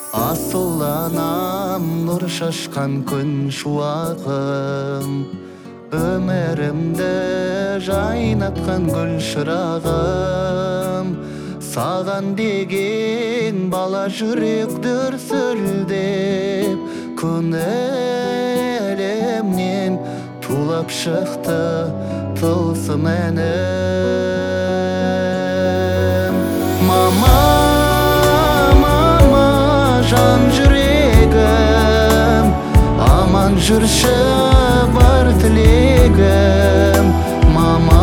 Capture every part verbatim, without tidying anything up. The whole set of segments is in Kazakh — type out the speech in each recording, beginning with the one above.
Асыл анам, нұр шашқан күн шуағым, өмірімді жайнатқан гүл шырағым. Саған деген бала жүрек дүрсілдеп, күн әлемнен тулап шықты тылсым әнім. Мама, жан жүрегім, аман жүрші бар тілегім. Мама,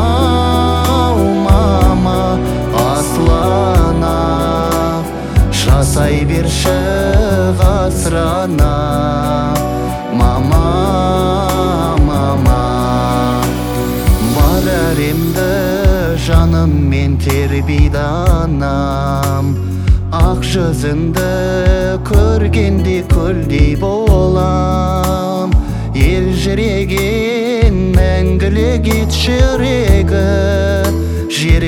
мама, аслана, жасай берші ғасырана. Мама, мама, бар әлемді жаныммен тербейді анам. Ақ жүзіңді көргенде көлдей болам. Ел жүреген мәңгілік ет жүрегі, жер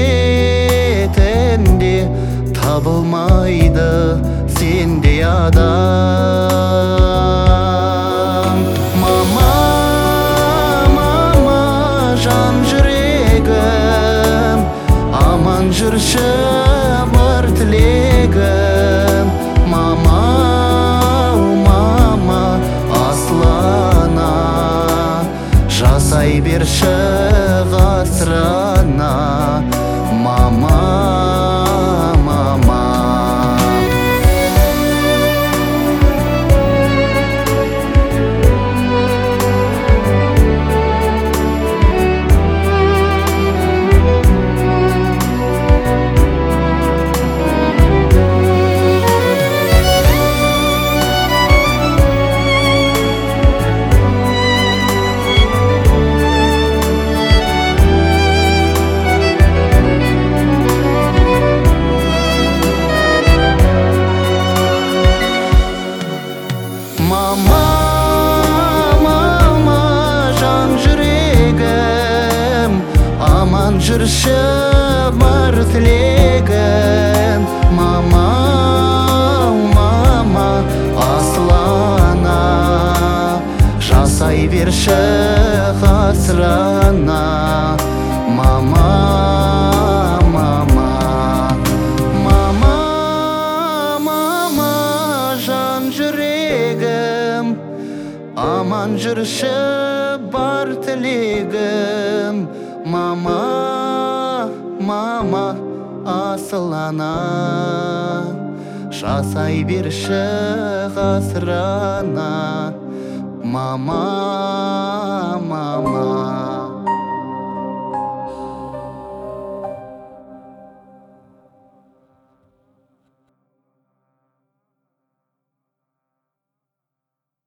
бетінде табылмайды сендей адам. Мама, мама, жан жүрегім, аман жүрші бар тілегім. Мама, мама, аслана, жасай берші ғасырана. Мама, мама. Мама, мама, жан жүрегім, аман жүрші бар тілегім. Мама, мама, аслана, жасай берші ғасырана. Мама, мама, мама, мама, жан жүрегім, аман жүрші бар тілегім. Мама, мама, асылана, жасай берші ғасырана. Мама, мама.